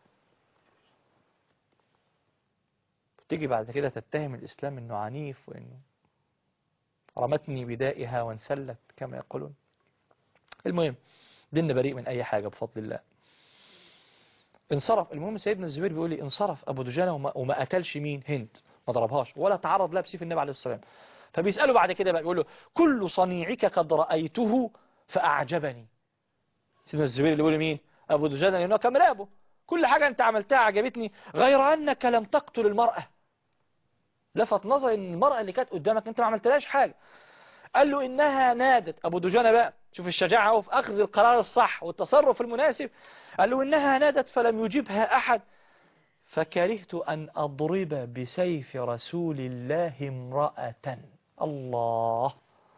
Speaker 1: تيجي بعد كده تتهم الإسلام انه عنيف وانه رمتني بدائها وانسلت كما يقولون. المهم ديننا بريء من أي حاجة بفضل الله. انصرف. المهم سيدنا الزبير بيقول لي انصرف أبو دجانة وما قتلش مين؟ هند، ما ضربهاش ولا تعرض لها بسيف النبي عليه السلام. فبيسأله بعد كده بقى، بيقول له كل صنيعك قد رأيته فأعجبني. سيدنا الزبير اللي بيقول مين؟ أبو دجانة، لأنه كان مراقبه. كل حاجة أنت عملتها عجبتني غير أنك لم تقتل المرأة. لفت نظري ان المرأة اللي كانت قدامك انت ما عملتلهاش حاجة. قال له إنها نادت. أبو دجانة بقى شوف الشجاعة وفي أخذ القرار الصح والتصرف المناسب. قال له إنها نادت فلم يجبها أحد فكرهت أن أضرب بسيف رسول الله امرأة. الله.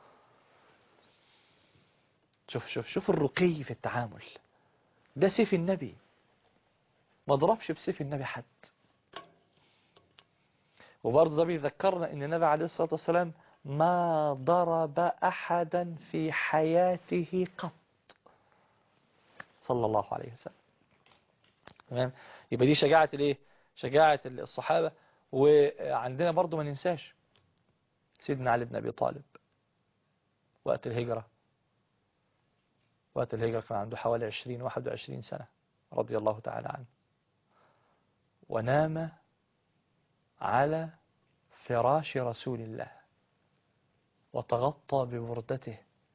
Speaker 1: شوف الرقي في التعامل. ده سيف النبي، ما ضربش بسيف النبي حد. وبرضه ده بيذكرنا ان النبي عليه الصلاة والسلام ما ضرب أحدا في حياته قط صلى الله عليه وسلم. تمام. يبقى دي شجاعة الايه؟ شجاعة الصحابة. وعندنا برضه ما ننساش سيدنا علي بن أبي طالب وقت الهجرة. وقت الهجرة كان عنده حوالي 21 سنة رضي الله تعالى عنه، ونام على فراش رسول الله وتغطى ببردته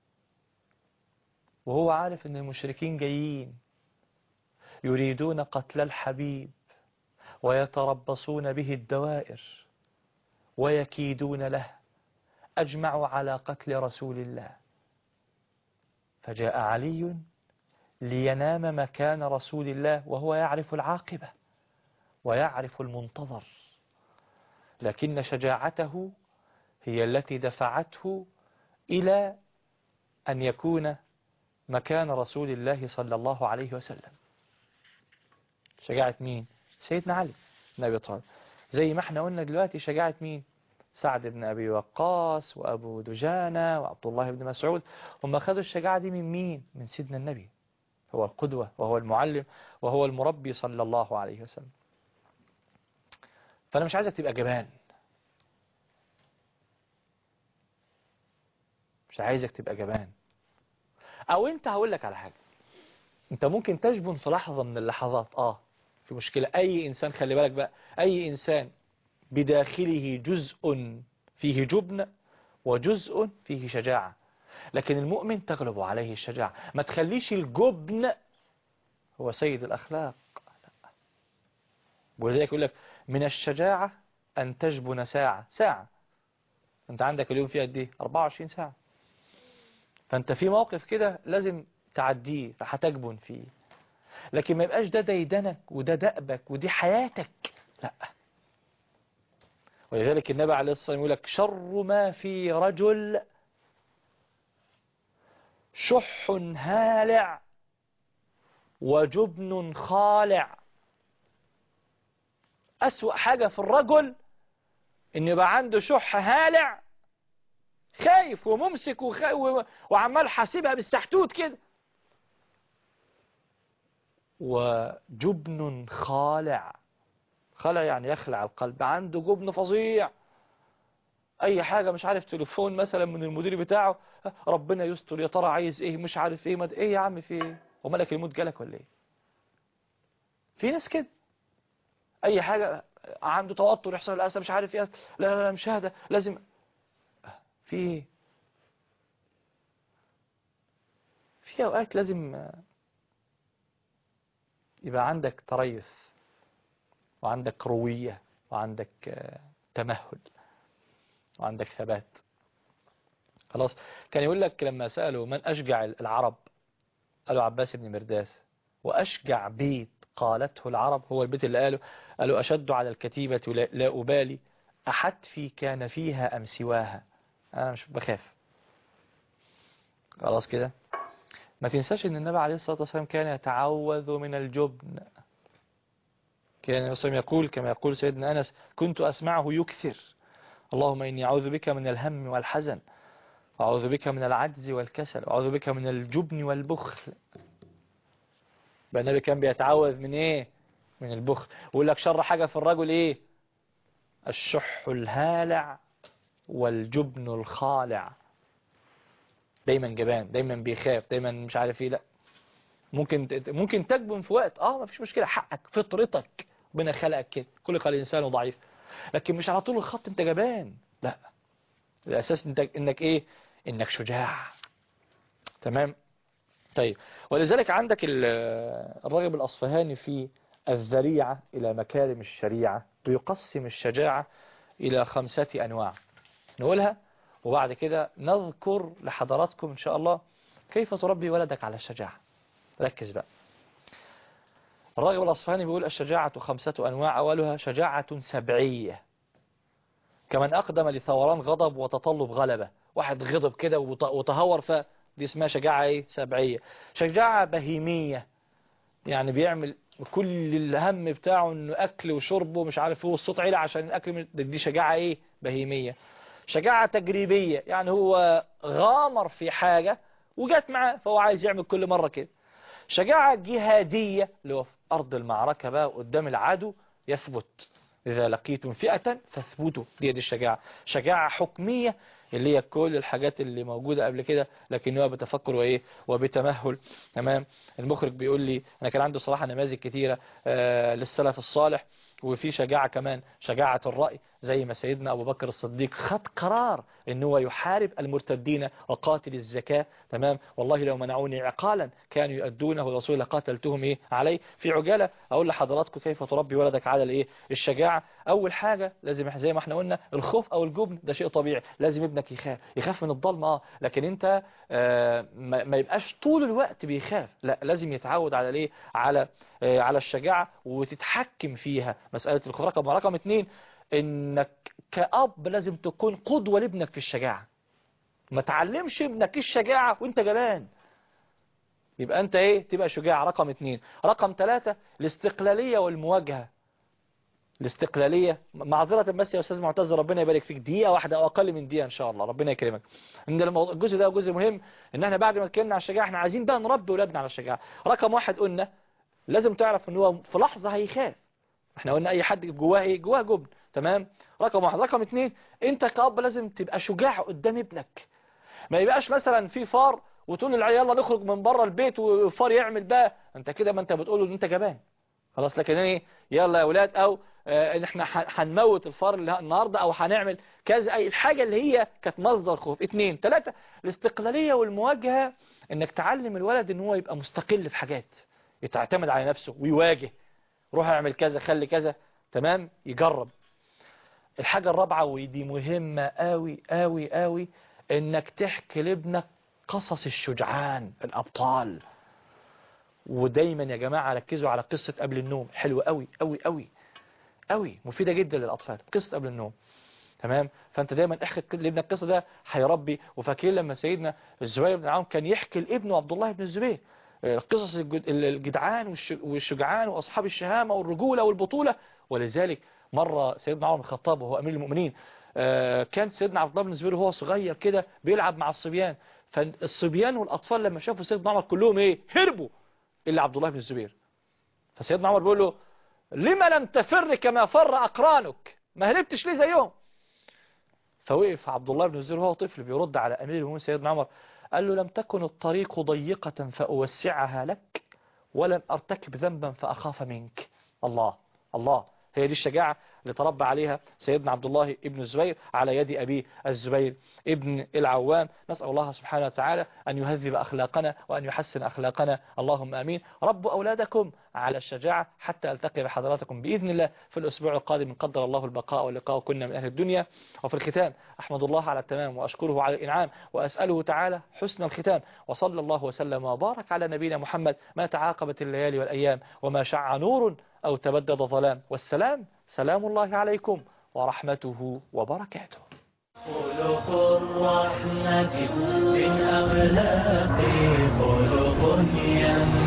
Speaker 1: وهو عارف ان المشركين جايين يريدون قتل الحبيب ويتربصون به الدوائر ويكيدون له. أجمعوا على قتل رسول الله، فجاء علي لينام مكان رسول الله وهو يعرف العاقبة ويعرف المنتظر، لكن شجاعته هي التي دفعته إلى أن يكون مكان رسول الله صلى الله عليه وسلم. شجاعة مين؟ سيدنا علي بن أبي طالب. زي ما احنا قلنا دلوقتي شجاعة مين؟ سعد بن أبي وقاص وأبو دجانة وعبد الله بن مسعود. هم أخذوا الشجاعة دي من مين؟ من سيدنا النبي. هو القدوة وهو المعلم وهو المربي صلى الله عليه وسلم. فأنا مش عايزك تبقى جبان، مش عايزك تبقى جبان. أو أنت هقول لك على حاجة، أنت ممكن تجبن في لحظة من اللحظات. في مشكلة. أي إنسان خلي بالك بقى، أي إنسان بداخله جزء فيه جبن وجزء فيه شجاعة، لكن المؤمن تغلب عليه الشجاعة. ما تخليش الجبن هو سيد الأخلاق. ولذلك يقول لك من الشجاعة أن تجبن ساعة. أنت عندك اليوم فيها قد إيه؟ 24 ساعة. فأنت في موقف كده لازم تعديه فهتجبن فيه، لكن ما يبقاش ده ديدنك وده دأبك ودي حياتك، لا. ولذلك النبي عليه الصلاة والسلام يقول لك شر ما في رجل شح هالع وجبن خالع. أسوأ حاجة في الرجل إن يبقى عنده شح هالع، خايف وممسك وعمال حاسبها بالسحتوت كده، وجبن خالع. خلع يعني يخلع القلب، عنده جبن فظيع. اي حاجة مش عارف، تليفون مثلا من المدير بتاعه، ربنا يستر يا ترى عايز ايه، مش عارف ايه، ايه يا عم في ايه، هو مالك الموت جالك ولا ايه؟ في ناس كده اي حاجة عنده توتر يحصل الاسى مش عارف ايه، لا مشاهدة لازم في ايه. في اوقات لازم يبقى عندك تريث وعندك روية وعندك تمهل وعندك ثبات. خلاص. كان يقول لك لما سألوا من أشجع العرب قالوا عباس بن مرداس، وأشجع بيت قالته العرب هو البيت اللي قالوا أشد على الكتيبة لا أبالي أحتفي كان فيها أم سواها. أنا مش بخاف. خلاص كده. ما تنساش أن النبي عليه الصلاة والسلام كان يتعوذ من الجبن. كان يقول كما يقول سيدنا أنس كنت أسمعه يكثر اللهم إني أعوذ بك من الهم والحزن، وأعوذ بك من العجز والكسل، وأعوذ بك من الجبن والبخل. بقى النبي كان بيتعوذ من إيه؟ من البخل. ويقول لك شر حاجة في الرجل إيه؟ الشح الهالع والجبن الخالع. دايما جبان، دايما بيخاف، دايما مش عارف إيه. لا، ممكن تجبن في وقت ما فيش مشكلة، حقك، فطرتك، ربنا خلقك كده، كل قال الإنسان ضعيف. لكن مش على طول الخط انت جبان، لا، الأساس انك ايه؟ انك شجاع. تمام. طيب، ولذلك عندك الراغب الأصفهاني في الذريعة إلى مكارم الشريعة بيقسم الشجاعة إلى 5 أنواع. نقولها وبعد كده نذكر لحضراتكم إن شاء الله كيف تربي ولدك على الشجاعة. ركز بقى. الراغب الأصفهاني بيقول الشجاعة 5 أنواع. أولها شجاعة سبعية، كمن أقدم لثوران غضب وتطلب غلبة. واحد غضب كده وتهور، فدي اسمها شجاعة ايه؟ سبعية. شجاعة بهيمية، يعني بيعمل كل الهم بتاعه انه أكل وشرب ومش عارف هو الصوت عالي عشان الأكل. دي شجاعة ايه؟ بهيمية. شجاعة تجريبية، يعني هو غامر في حاجة وجات معاه فهو عايز يعمل كل مرة كده. شجاعة جهادية، اللي هو في أرض المعركة بقى قدام العدو يثبت، إذا لقيتم فئة فاثبتوا. دي الشجاعة. شجاعة حكمية، اللي هي كل الحاجات اللي موجودة قبل كده لكن هو بتفكر وإيه وبتمهل. تمام. المخرج بيقول لي أنا كان عنده صراحة نماذج كتيرة للسلف الصالح. وفي شجاعة كمان، شجاعة الرأي، زي ما سيدنا أبو بكر الصديق خد قرار إن هو يحارب المرتدين وقاتل الزكاة. تمام. والله لو منعوني عقالا كانوا يؤدونه الرسول لقاتلتهم إيه عليه. في عجالة أقول لحضراتكم كيف تربي ولدك على الإيه؟ الشجاعة. أول حاجة لازم زي ما احنا قلنا الخوف أو الجبن ده شيء طبيعي. لازم ابنك يخاف من الضلمة، لكن أنت ما يبقاش طول الوقت بيخاف. لا، لازم يتعود على الإيه؟ على الشجاعة وتتحكم فيها. مسألة الخوف. رقم 2 انك كأب لازم تكون قدوة لابنك في الشجاعة. ما تعلمش ابنك الشجاعة وانت جبان، يبقى انت ايه؟ تبقى شجاع. رقم 2. رقم 3 الاستقلالية والمواجهة. الاستقلالية، معذرة بس يا أستاذ معتز ربنا يبارك فيك، دقيقة واحدة أو أقل من دقيقة إن شاء الله، ربنا يكرمك. إن الجزء ده جزء مهم، إن احنا بعد ما اتكلمنا على الشجاعة احنا عايزين بقى نربي أولادنا على الشجاعة. رقم 1 قلنا لازم تعرف إن هو في لحظة هيخاف. احنا قلنا أي حد جواه إيه؟ جواه جبن. تمام. رقم 1. رقم 2 أنت كأب لازم تبقى شجاع قدام ابنك. ما يبقاش مثلا في فار وتقول للعيال يلا نخرج من بره البيت والفار يعمل بقى، انت كده ما انت بتقول له ان انت جبان. خلاص. لكن ايه؟ يلا يا اولاد، او ان احنا هنموت الفار النهارده، او هنعمل كذا، اي الحاجه اللي هي كانت مصدر خوف. 2. 3 الاستقلاليه والمواجهه، انك تعلم الولد ان هو يبقى مستقل في حاجات، يعتمد على نفسه ويواجه. روح اعمل كذا، خلي كذا. تمام. يجرب. الحاجه الرابعه ودي مهمه قوي قوي قوي، انك تحكي لابنك قصص الشجعان الابطال. ودايما يا جماعة ركزوا على قصة قبل النوم. حلوة قوي قوي قوي قوي، مفيدة جدا للأطفال قصة قبل النوم. تمام. فأنت دايما احكي لابنك القصة، ده هيربي. وفاكرين لما سيدنا الزبير بن العوام كان يحكي لابنه عبد الله بن الزبير قصص الجدعان والشجعان وأصحاب الشهامة والرجولة والبطولة. ولذلك مرة سيدنا عمر بن الخطاب وهو أمير المؤمنين كان سيدنا عبد الله بن الزبير وهو صغير كده بيلعب مع الصبيان. فالصبيان والأطفال لما شافوا سيدنا عمر كلهم ايه؟ هربوا إلا عبد الله بن الزبير. فسيدنا عمر بيقول له لما لم تفر كما فر أقرانك؟ ما هربتش ليه زيهم؟ فوقف عبد الله بن الزبير وهو طفل بيرد على أمير المؤمنين سيدنا عمر، قال له لم تكن الطريق ضيقة فأوسعها لك، ولم أرتكب ذنبا فأخاف منك. الله الله. هي دي الشجاعة اللي تربى عليها سيدنا عبد الله ابن الزبير على يد أبيه الزبير ابن العوام. نسأل الله سبحانه وتعالى أن يهذب أخلاقنا وأن يحسن أخلاقنا، اللهم آمين. ربوا أولادكم على الشجاعة، حتى ألتقي بحضراتكم بإذن الله في الأسبوع القادم إن قدر الله البقاء واللقاء، كنا من أهل الدنيا. وفي الختام أحمد الله على التمام وأشكره على الإنعام وأسأله تعالى حسن الختام، وصلى الله وسلم وبارك على نبينا محمد. ما تعاقبت الليالي والأيام وما شع نور أو تبدد ظلام، والسلام سلام الله عليكم ورحمته وبركاته.
Speaker 2: خلق الرحمة من أخلاقه خلق